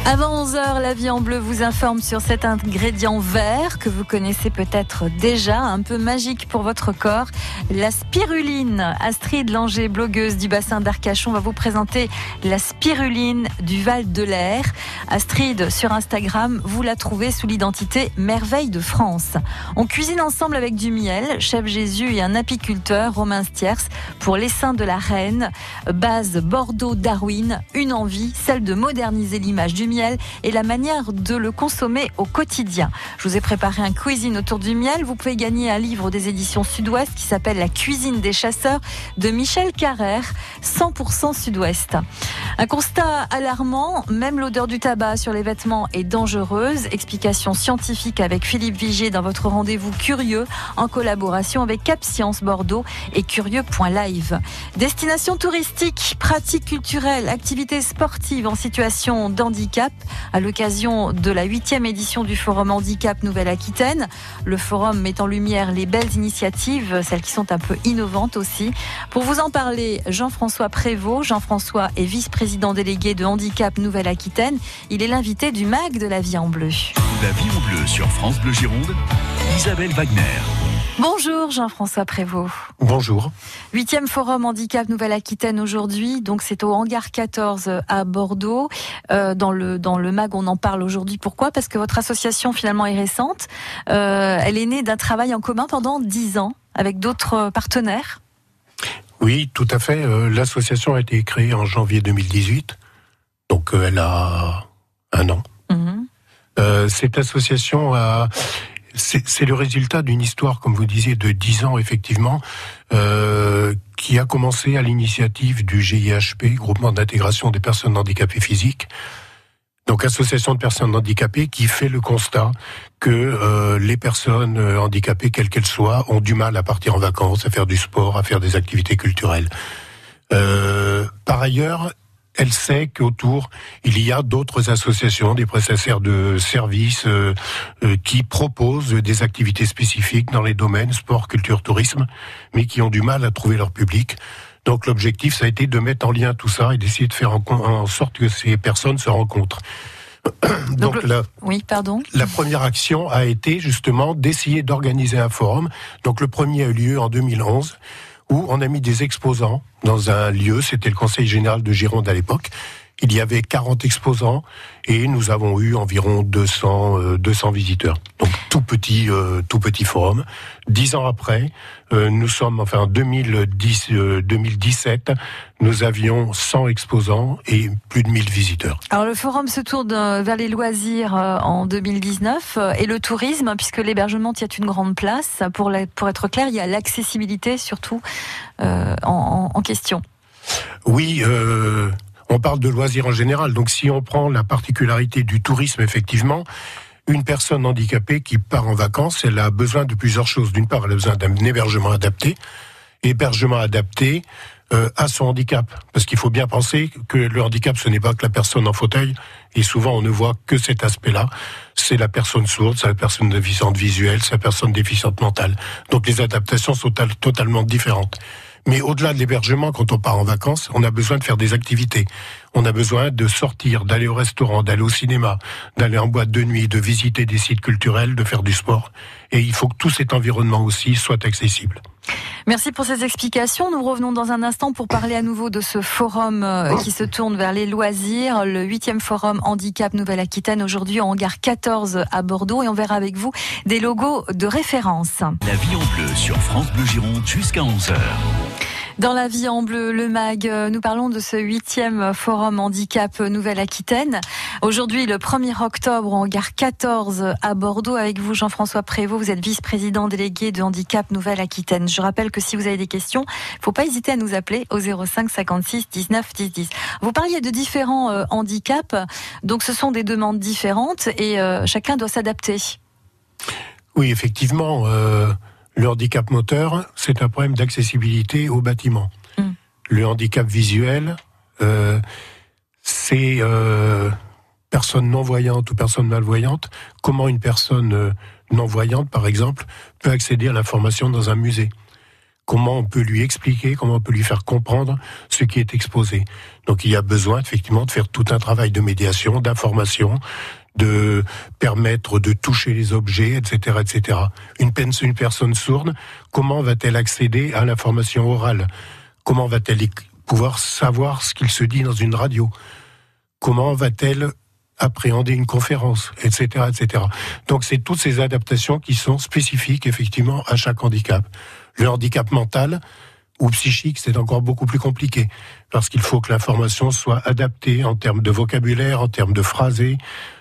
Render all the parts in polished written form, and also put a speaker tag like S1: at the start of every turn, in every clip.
S1: Avant 11h, La Vie en Bleu vous informe sur cet ingrédient vert que vous connaissez peut-être déjà, un peu magique pour votre corps, la spiruline. Astrid Langer, blogueuse du bassin d'Arcachon, va vous présenter la spiruline du Val de l'Air. Astrid, sur Instagram, vous la trouvez sous l'identité Merveille de France. On cuisine ensemble avec du miel, Chef Jésus et un apiculteur, Romain Stiers, pour l'essaim de la reine. Base Bordeaux-Darwin, une envie, celle de moderniser l'image du miel et la manière de le consommer au quotidien. Je vous ai préparé un cuisine autour du miel. Vous pouvez gagner un livre des éditions Sud-Ouest qui s'appelle La cuisine des chasseurs de Michel Carrère, 100% Sud-Ouest. Un constat alarmant, même l'odeur du tabac sur les vêtements est dangereuse. Explication scientifique avec Philippe Vigier dans votre rendez-vous Curieux en collaboration avec Cap Science Bordeaux et Curieux.live. Destination touristique, pratiques culturelles, activités sportives en situation d'handicap à l'occasion de la 8e édition du Forum Handicap Nouvelle-Aquitaine. Le forum met en lumière les belles initiatives, celles qui sont un peu innovantes aussi. Pour vous en parler, Jean-François Prévost. Jean-François est vice-président délégué de Handicap Nouvelle-Aquitaine. Il est l'invité du MAG de La Vie en Bleu.
S2: La Vie en Bleu sur France Bleu Gironde, Isabelle Wagner.
S1: Bonjour Jean-François Prévost.
S3: Bonjour.
S1: 8e Forum Handicap Nouvelle-Aquitaine aujourd'hui, donc c'est au Hangar 14 à Bordeaux. Dans le MAG, on en parle aujourd'hui. Pourquoi ? Parce que votre association finalement est récente. Elle est née d'un travail en commun pendant 10 ans avec d'autres partenaires.
S3: Oui, tout à fait. L'association a été créée en janvier 2018, donc elle a 1 an. Cette association c'est le résultat d'une histoire, comme vous disiez, de 10 ans, effectivement, qui a commencé à l'initiative du GIHP, Groupement d'intégration des personnes handicapées physiques. Donc, association de personnes handicapées qui fait le constat que les personnes handicapées, quelles qu'elles soient, ont du mal à partir en vacances, à faire du sport, à faire des activités culturelles. Par ailleurs, elle sait qu'autour, il y a d'autres associations, des prestataires de services qui proposent des activités spécifiques dans les domaines sport, culture, tourisme, mais qui ont du mal à trouver leur public. Donc l'objectif, ça a été de mettre en lien tout ça et d'essayer de faire en sorte que ces personnes se rencontrent. La première action a été justement d'essayer d'organiser un forum. Donc le premier a eu lieu en 2011, où on a mis des exposants dans un lieu, c'était le Conseil général de Gironde à l'époque. Il y avait 40 exposants et nous avons eu environ 200 visiteurs. Donc tout petit forum. 10 ans après, nous sommes en 2017, nous avions 100 exposants et plus de 1000 visiteurs.
S1: Alors le forum se tourne vers les loisirs en 2019 et le tourisme, puisque l'hébergement y a une grande place. Pour être clair, il y a l'accessibilité surtout en question.
S3: Oui, on parle de loisirs en général. Donc si on prend la particularité du tourisme, effectivement, une personne handicapée qui part en vacances, elle a besoin de plusieurs choses. D'une part, elle a besoin d'un hébergement adapté. Hébergement adapté à son handicap. Parce qu'il faut bien penser que le handicap, ce n'est pas que la personne en fauteuil. Et souvent, on ne voit que cet aspect-là. C'est la personne sourde, c'est la personne déficiente visuelle, c'est la personne déficiente mentale. Donc les adaptations sont totalement différentes. Mais au-delà de l'hébergement, quand on part en vacances, on a besoin de faire des activités. On a besoin de sortir, d'aller au restaurant, d'aller au cinéma, d'aller en boîte de nuit, de visiter des sites culturels, de faire du sport. Et il faut que tout cet environnement aussi soit accessible.
S1: Merci pour ces explications. Nous revenons dans un instant pour parler à nouveau de ce forum qui se tourne vers les loisirs, le 8e forum Handicap Nouvelle-Aquitaine, aujourd'hui en Hangar 14 à Bordeaux. Et on verra avec vous des logos de référence.
S2: La Vie en Bleu sur France Bleu Gironde jusqu'à 11h.
S1: Dans La Vie en Bleu, le MAG, nous parlons de ce 8e Forum Handicap Nouvelle-Aquitaine. Aujourd'hui, le 1er octobre, en Hangar 14 à Bordeaux. Avec vous, Jean-François Prévost, vous êtes vice-président délégué de Handicap Nouvelle-Aquitaine. Je rappelle que si vous avez des questions, il ne faut pas hésiter à nous appeler au 05 56 19 10 10. Vous parliez de différents handicaps, donc ce sont des demandes différentes et chacun doit s'adapter.
S3: Oui, effectivement. Le handicap moteur, c'est un problème d'accessibilité au bâtiment. Le handicap visuel, c'est personne non-voyante ou personne malvoyante. Comment une personne non-voyante, par exemple, peut accéder à l'information dans un musée ? comment on peut lui expliquer, comment on peut lui faire comprendre ce qui est exposé. Donc il y a besoin effectivement de faire tout un travail de médiation, d'information, de permettre de toucher les objets, etc., etc. Une personne sourde, comment va-t-elle accéder à l'information orale ? Comment va-t-elle pouvoir savoir ce qu'il se dit dans une radio ? Comment va-t-elle appréhender une conférence, etc., etc. Donc c'est toutes ces adaptations qui sont spécifiques effectivement à chaque handicap. Le handicap mental ou psychique, c'est encore beaucoup plus compliqué, parce qu'il faut que l'information soit adaptée en termes de vocabulaire, en termes de phrasé,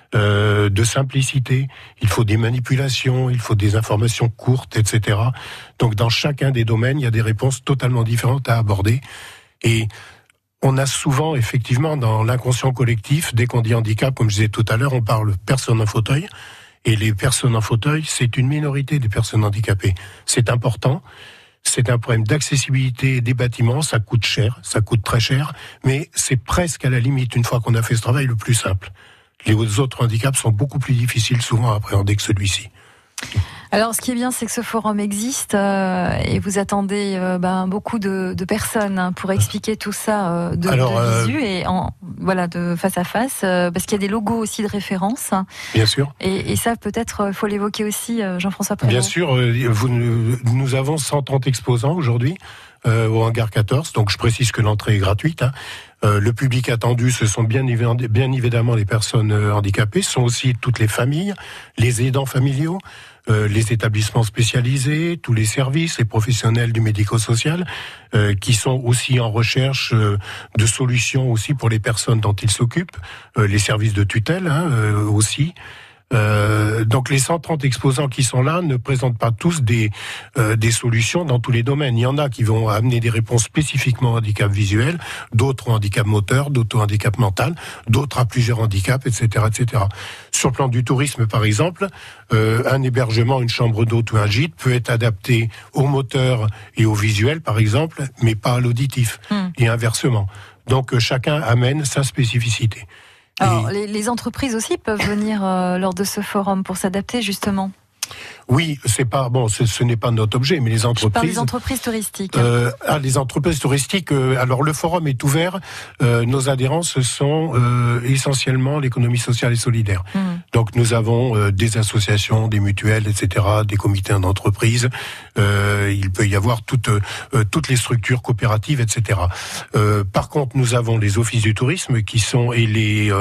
S3: de simplicité. Il faut des manipulations, il faut des informations courtes, etc. Donc dans chacun des domaines, il y a des réponses totalement différentes à aborder. Et on a souvent, effectivement, dans l'inconscient collectif, dès qu'on dit handicap, comme je disais tout à l'heure, on parle personnes en fauteuil. Et les personnes en fauteuil, c'est une minorité des personnes handicapées. C'est important. C'est un problème d'accessibilité des bâtiments. Ça coûte cher, ça coûte très cher. Mais c'est presque à la limite, une fois qu'on a fait ce travail, le plus simple. Les autres handicaps sont beaucoup plus difficiles souvent à appréhender que celui-ci.
S1: Alors, ce qui est bien, c'est que ce forum existe et vous attendez beaucoup de personnes pour expliquer tout ça de visu et de face à face, parce qu'il y a des logos aussi de référence.
S3: Bien sûr.
S1: Et ça, peut-être, il faut l'évoquer aussi, Jean-François Prévost.
S3: Bien sûr. Nous avons 130 exposants aujourd'hui au hangar 14. Donc, je précise que l'entrée est gratuite. Le public attendu, ce sont bien évidemment les personnes handicapées, ce sont aussi toutes les familles, les aidants familiaux, les établissements spécialisés, tous les services, les professionnels du médico-social, qui sont aussi en recherche de solutions aussi pour les personnes dont ils s'occupent, les services de tutelle aussi. Donc les 130 exposants qui sont là ne présentent pas tous des solutions dans tous les domaines. Il y en a qui vont amener des réponses spécifiquement au handicap visuel, d'autres au handicap moteur, d'autres au handicap mental, d'autres à plusieurs handicaps, etc., etc. Sur le plan du tourisme, par exemple, un hébergement, une chambre d'hôte ou un gîte peut être adapté au moteur et au visuel, par exemple, mais pas à l'auditif, et inversement. Donc chacun amène sa spécificité.
S1: Alors, les entreprises aussi peuvent venir lors de ce forum pour s'adapter, justement.
S3: Oui, ce n'est pas notre objet, mais les entreprises. Je
S1: parle des entreprises touristiques.
S3: Les entreprises touristiques. Alors le forum est ouvert. Nos adhérents, ce sont essentiellement l'économie sociale et solidaire. Donc nous avons des associations, des mutuelles, etc., des comités d'entreprise. Il peut y avoir toutes les structures coopératives, etc. Par contre, nous avons les offices du tourisme qui sont et les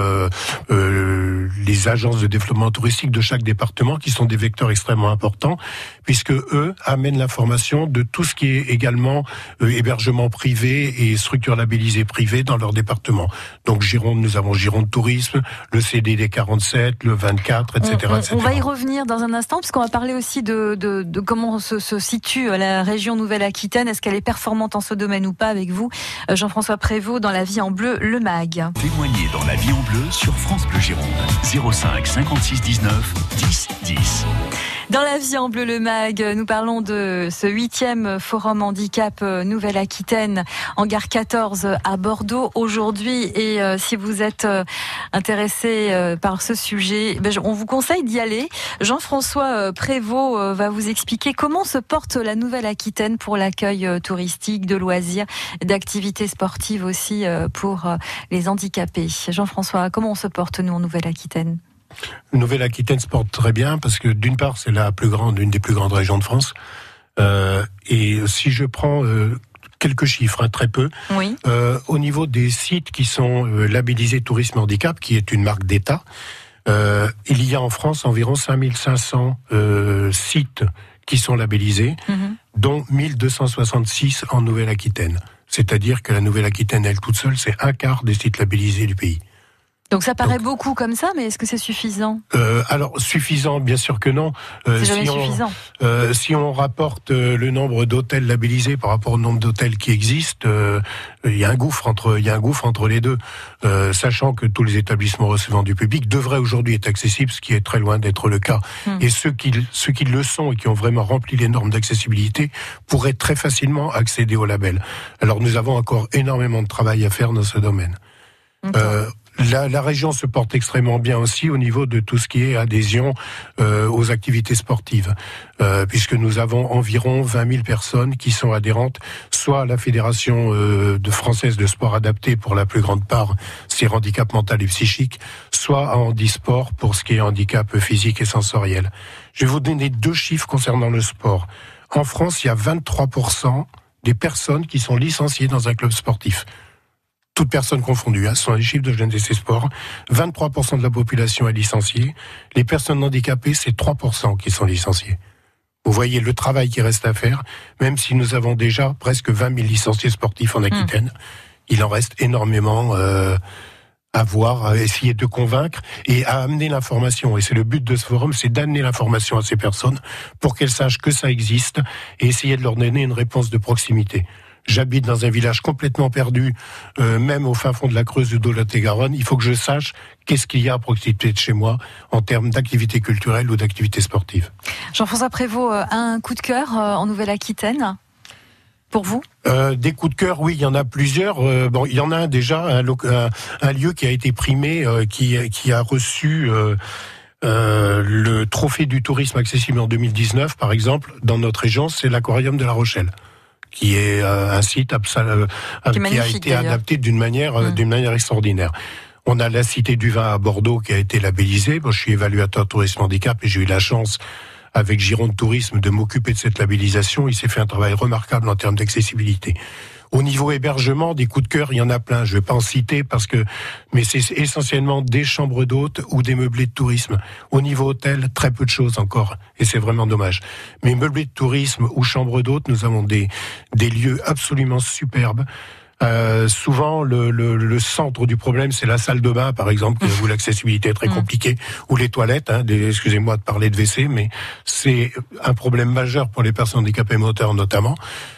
S3: agences de développement touristique de chaque département qui sont des vecteurs extrêmement importants, puisque eux amènent l'information de tout ce qui est également hébergement privé et structure labellisée privée dans leur département. Donc Gironde, nous avons Gironde Tourisme, le CDD 47, le 24, etc.
S1: On va y revenir dans un instant, puisqu'on va parler aussi de comment se situe la région Nouvelle-Aquitaine. Est-ce qu'elle est performante en ce domaine ou pas avec vous, Jean-François Prévost, dans La Vie en Bleu, le MAG.
S2: Témoignez dans La Vie en Bleu sur France Bleu Gironde. 05 56 19 10 10.
S1: Dans La Vie en Bleu, le MAG, nous parlons de ce 8e Forum Handicap Nouvelle-Aquitaine, hangar 14 à Bordeaux aujourd'hui. Et si vous êtes intéressé par ce sujet, on vous conseille d'y aller. Jean-François Prévost va vous expliquer comment se porte la Nouvelle-Aquitaine pour l'accueil touristique, de loisirs, d'activités sportives aussi pour les handicapés. Jean-François, comment on se porte, nous, en Nouvelle-Aquitaine ?
S3: Nouvelle-Aquitaine se porte très bien parce que d'une part c'est une des plus grandes régions de France, et si je prends quelques chiffres, très peu,
S1: oui.
S3: Au niveau des sites qui sont labellisés Tourisme Handicap, qui est une marque d'État, il y a en France environ 5500 sites qui sont labellisés, dont 1266 en Nouvelle-Aquitaine. C'est-à-dire que la Nouvelle-Aquitaine, elle toute seule, c'est un quart des sites labellisés du pays.
S1: Donc ça paraît beaucoup comme ça, mais est-ce que c'est suffisant ?
S3: Alors suffisant, bien sûr que non.
S1: C'est jamais suffisant.
S3: Si on rapporte le nombre d'hôtels labellisés par rapport au nombre d'hôtels qui existent, il y a un gouffre entre les deux. Sachant que tous les établissements recevant du public devraient aujourd'hui être accessibles, ce qui est très loin d'être le cas. Et ceux qui le sont et qui ont vraiment rempli les normes d'accessibilité pourraient très facilement accéder au label. Alors nous avons encore énormément de travail à faire dans ce domaine. La région se porte extrêmement bien aussi au niveau de tout ce qui est adhésion aux activités sportives, puisque nous avons environ 20 000 personnes qui sont adhérentes, soit à la Fédération française de sport adapté pour la plus grande part, c'est handicap mental et psychique, soit à handisport pour ce qui est handicap physique et sensoriel. Je vais vous donner 2 chiffres concernant le sport. En France, il y a 23% des personnes qui sont licenciées dans un club sportif. Toutes personnes confondues, ce sont les chiffres de GNDC Sport. 23% de la population est licenciée. Les personnes handicapées, c'est 3% qui sont licenciées. Vous voyez le travail qui reste à faire, même si nous avons déjà presque 20 000 licenciés sportifs en Aquitaine. Il en reste énormément à voir, à essayer de convaincre et à amener l'information. Et c'est le but de ce forum, c'est d'amener l'information à ces personnes pour qu'elles sachent que ça existe et essayer de leur donner une réponse de proximité. J'habite dans un village complètement perdu, même au fin fond de la Creuse du Lot-et-Garonne. Il faut que je sache qu'est-ce qu'il y a à proximité de chez moi en termes d'activité culturelle ou d'activité sportive.
S1: Jean-François Prévost, un coup de cœur en Nouvelle-Aquitaine pour vous ?
S3: Des coups de cœur, oui, il y en a plusieurs. Bon, il y en a un déjà, un lieu qui a été primé, qui a reçu le trophée du tourisme accessible en 2019, par exemple, dans notre région, c'est l'aquarium de La Rochelle, qui est un site qui a été adapté d'une manière extraordinaire. On a la Cité du Vin à Bordeaux qui a été labellisée. Bon, je suis évaluateur tourisme handicap et j'ai eu la chance, avec Gironde Tourisme, de m'occuper de cette labellisation. Il s'est fait un travail remarquable en termes d'accessibilité. Au niveau hébergement, des coups de cœur, il y en a plein. Je vais pas en citer mais c'est essentiellement des chambres d'hôtes ou des meublés de tourisme. Au niveau hôtel, très peu de choses encore. Et c'est vraiment dommage. Mais meublés de tourisme ou chambres d'hôtes, nous avons des lieux absolument superbes. Souvent, le centre du problème, c'est la salle de bain, par exemple, où l'accessibilité est très compliquée, ou les toilettes, excusez-moi de parler de WC, mais c'est un problème majeur pour les personnes handicapées moteurs notamment.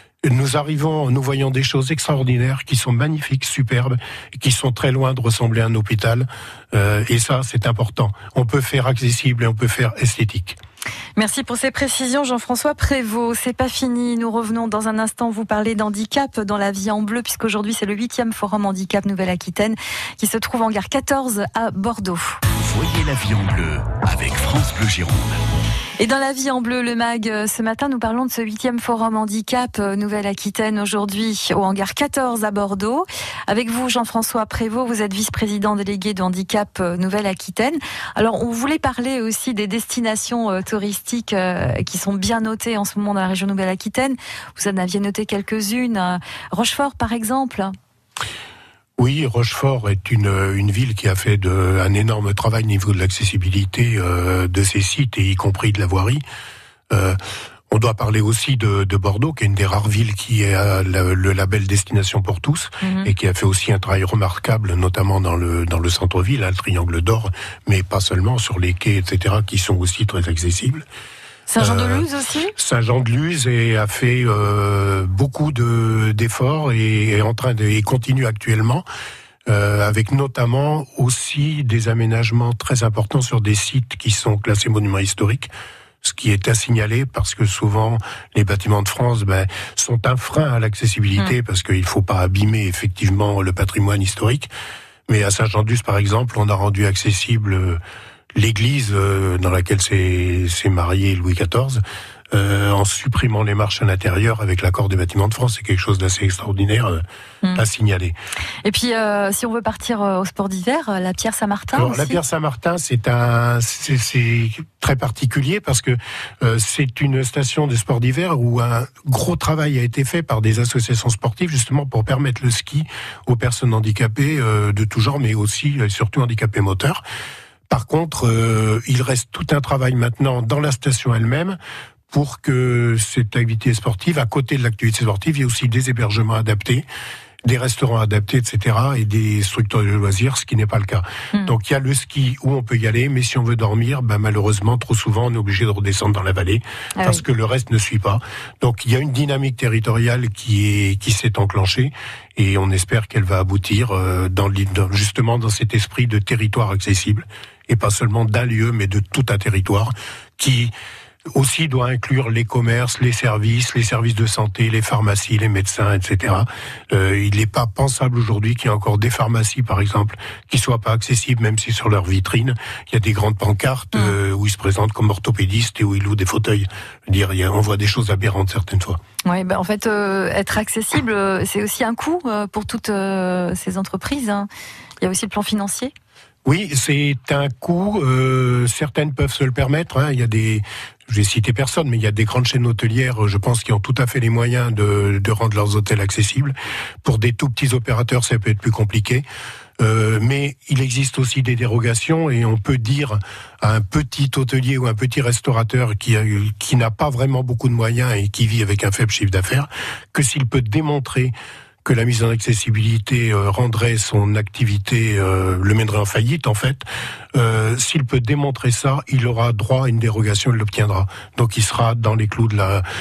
S3: Nous voyons des choses extraordinaires qui sont magnifiques, superbes, qui sont très loin de ressembler à un hôpital. Et ça, c'est important. On peut faire accessible et on peut faire esthétique.
S1: Merci pour ces précisions, Jean-François Prévost. C'est pas fini. Nous revenons dans un instant vous parler d'handicap dans la vie en bleu, puisqu'aujourd'hui c'est le 8e Forum Handicap Nouvelle-Aquitaine qui se trouve en gare 14 à Bordeaux.
S2: Voyez la vie en bleu avec France Bleu Gironde.
S1: Et dans la vie en bleu, le MAG, ce matin, nous parlons de ce 8e Forum Handicap Nouvelle-Aquitaine aujourd'hui au hangar 14 à Bordeaux. Avec vous, Jean-François Prévost, vous êtes vice-président délégué de Handicap Nouvelle-Aquitaine. Alors, on voulait parler aussi des destinations touristiques qui sont bien notées en ce moment dans la région Nouvelle-Aquitaine. Vous en aviez noté quelques-unes. Rochefort, par exemple.
S3: Oui, Rochefort est une ville qui a fait un énorme travail au niveau de l'accessibilité de ses sites, et y compris de la voirie. On doit parler aussi de Bordeaux, qui est une des rares villes qui a le label Destination pour tous, et qui a fait aussi un travail remarquable, notamment dans le centre-ville, le Triangle d'Or, mais pas seulement, sur les quais, etc., qui sont aussi très accessibles.
S1: Saint-Jean-de-Luz aussi ?
S3: Saint-Jean-de-Luz a fait beaucoup d'efforts et continue actuellement, avec notamment aussi des aménagements très importants sur des sites qui sont classés monuments historiques, ce qui est à signaler parce que souvent les bâtiments de France sont un frein à l'accessibilité parce qu'il ne faut pas abîmer effectivement le patrimoine historique. Mais à Saint-Jean-de-Luz, par exemple, on a rendu accessible l'église dans laquelle s'est marié Louis XIV, en supprimant les marches à l'intérieur avec l'accord des bâtiments de France. C'est quelque chose d'assez extraordinaire à signaler.
S1: Et puis, si on veut partir au sport d'hiver, la Pierre Saint-Martin.
S3: Alors,
S1: aussi.
S3: La Pierre Saint-Martin, c'est très particulier parce que c'est une station de sport d'hiver où un gros travail a été fait par des associations sportives justement pour permettre le ski aux personnes handicapées de tout genre, mais aussi surtout handicapées moteurs. Par contre, il reste tout un travail maintenant dans la station elle-même pour que cette activité sportive, à côté de l'activité sportive, il y ait aussi des hébergements adaptés, des restaurants adaptés, etc., et des structures de loisirs, ce qui n'est pas le cas. Donc il y a le ski où on peut y aller, mais si on veut dormir, malheureusement, trop souvent, on est obligé de redescendre dans la vallée, parce que le reste ne suit pas. Donc il y a une dynamique territoriale qui s'est enclenchée, et on espère qu'elle va aboutir justement dans cet esprit de territoire accessible, et pas seulement d'un lieu, mais de tout un territoire qui aussi doit inclure les commerces, les services de santé, les pharmacies, les médecins, etc. Il n'est pas pensable aujourd'hui qu'il y ait encore des pharmacies, par exemple, qui soient pas accessibles, même si sur leur vitrine, il y a des grandes pancartes où ils se présentent comme orthopédistes et où ils louent des fauteuils. On voit des choses aberrantes certaines fois.
S1: Oui, en fait, être accessible, c'est aussi un coût pour toutes ces entreprises. Hein. Il y a aussi le plan financier.
S3: Oui, c'est un coût. Certaines peuvent se le permettre. Hein. Il y a je vais citer personne, mais il y a des grandes chaînes hôtelières, je pense, qui ont tout à fait les moyens de rendre leurs hôtels accessibles. Pour des tout petits opérateurs, ça peut être plus compliqué. Mais il existe aussi des dérogations et on peut dire à un petit hôtelier ou un petit restaurateur qui n'a pas vraiment beaucoup de moyens et qui vit avec un faible chiffre d'affaires que s'il peut démontrer que la mise en accessibilité rendrait son activité, le mènerait en faillite en fait. S'il peut démontrer ça, il aura droit à une dérogation, il l'obtiendra. Donc il sera dans les clous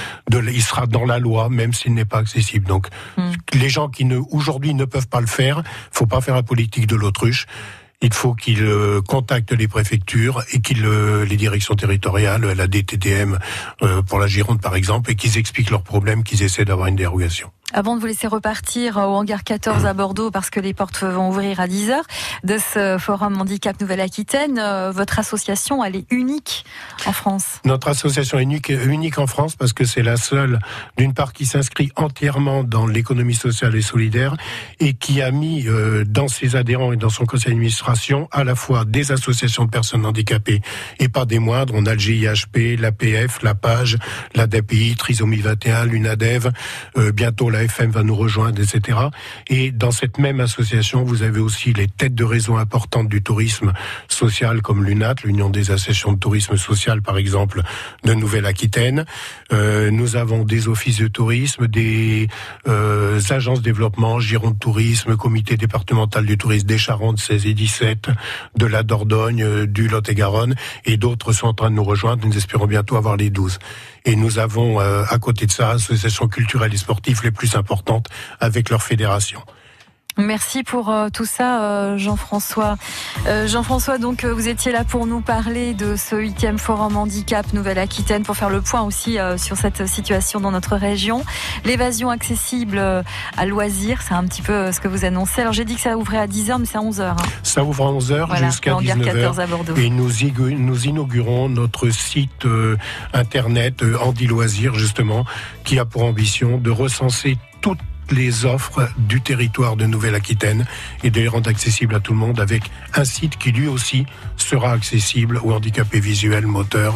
S3: il sera dans la loi, même s'il n'est pas accessible. Donc les gens qui aujourd'hui ne peuvent pas le faire, faut pas faire la politique de l'autruche. Il faut qu'ils contactent les préfectures et les directions territoriales, la DTTM pour la Gironde par exemple, et qu'ils expliquent leurs problèmes, qu'ils essaient d'avoir une dérogation.
S1: Avant de vous laisser repartir au hangar 14 à Bordeaux, parce que les portes vont ouvrir à 10h, de ce forum Handicap Nouvelle-Aquitaine, votre association, elle est unique en France.
S3: Notre association est unique en France parce que c'est la seule, d'une part, qui s'inscrit entièrement dans l'économie sociale et solidaire et qui a mis dans ses adhérents et dans son conseil d'administration à la fois des associations de personnes handicapées et pas des moindres. On a le GIHP, l'APF, la PAGE, l'ADAPI, Trisomie 21, l'UNADEV, bientôt la FM va nous rejoindre, etc. Et dans cette même association, vous avez aussi les têtes de réseau importantes du tourisme social, comme l'UNAT, l'Union des associations de tourisme social, par exemple, de Nouvelle-Aquitaine. Nous avons des offices de tourisme, des agences de développement, Gironde Tourisme, comité départemental du tourisme des Charentes, 16 et 17, de la Dordogne, du Lot-et-Garonne, et d'autres sont en train de nous rejoindre. Nous espérons bientôt avoir les 12. Et nous avons, à côté de ça, associations culturelles et sportives les plus importantes avec leur fédération.
S1: Merci pour tout ça, Jean-François. Jean-François, donc vous étiez là pour nous parler de ce 8e Forum Handicap Nouvelle-Aquitaine, pour faire le point aussi sur cette situation dans notre région. L'évasion accessible à loisir, c'est un petit peu ce que vous annoncez. Alors j'ai dit que ça ouvrait à 10h, mais c'est à 11h. Hein.
S3: Ça ouvre à 11h jusqu'à 19h. Et nous inaugurons notre site internet Handi Loisirs, justement, qui a pour ambition de recenser toutes les offres du territoire de Nouvelle-Aquitaine et de les rendre accessibles à tout le monde avec un site qui lui aussi sera accessible aux handicapés visuels, moteurs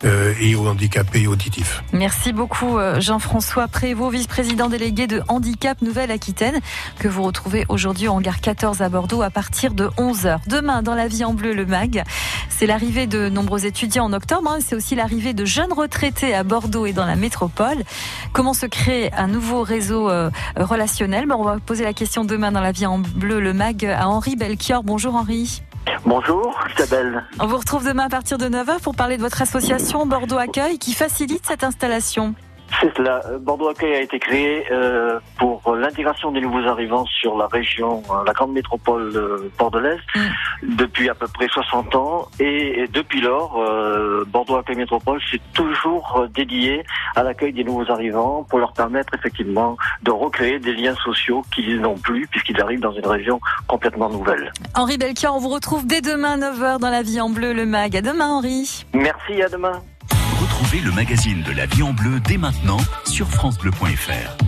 S3: et aux handicapés auditifs.
S1: Merci beaucoup Jean-François Prévost, vice-président délégué de Handicap Nouvelle-Aquitaine, que vous retrouvez aujourd'hui au hangar 14 à Bordeaux à partir de 11h. Demain, dans La Vie en Bleu, le MAG, c'est l'arrivée de nombreux étudiants en octobre, c'est aussi l'arrivée de jeunes retraités à Bordeaux et dans la métropole. Comment se crée un nouveau réseau relationnel? On va poser la question demain dans La Vie en Bleu, le MAG, à Henri Belchior. Bonjour Henri.
S4: Bonjour Isabelle.
S1: On vous retrouve demain à partir de 9h pour parler de votre association Bordeaux Accueil qui facilite cette installation.
S4: C'est cela. Bordeaux Accueil a été créé pour l'intégration des nouveaux arrivants sur la région, la grande métropole bordelaise, depuis à peu près 60 ans. Et depuis lors, Bordeaux Accueil Métropole s'est toujours dédié à l'accueil des nouveaux arrivants pour leur permettre effectivement de recréer des liens sociaux qu'ils n'ont plus puisqu'ils arrivent dans une région complètement nouvelle.
S1: Henri Belchior, on vous retrouve dès demain 9h dans La Vie en Bleu, le MAG. À demain Henri.
S4: Merci, à demain.
S2: Retrouvez le magazine de La Vie en Bleu dès maintenant sur francebleu.fr.